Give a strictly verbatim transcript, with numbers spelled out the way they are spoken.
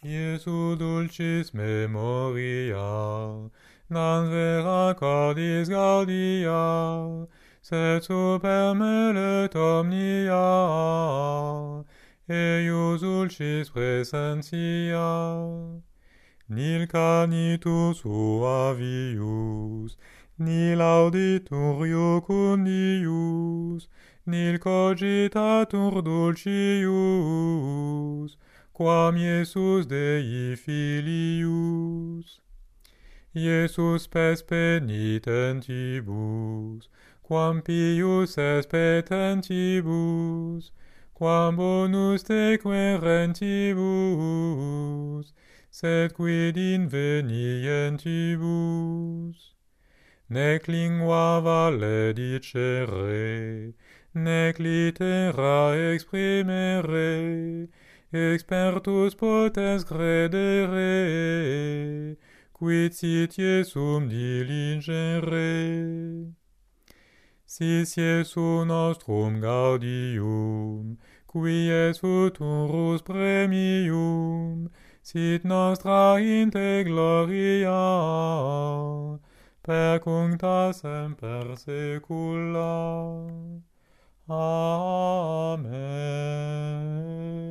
Iesu dulcis memoria, non vera cordis gaudia, sed super melet omnia, eius dulcis presentia. Nil canitus suavius, nil auditur iucundius, nil cogitatur dulcius, quam Iesus Dei filius. Iesus spes penitentibus, quam pius es petentibus, quam bonus te querentibus, sed quid invenientibus. Nec lingua valedicere, nec litera exprimere, expertus potens credere, quid sit Iesum diligere. Sis Iesu nostrum gaudium, qui es futurus premium, sit nostra in te gloria, per cuncta semper saecula. Amen.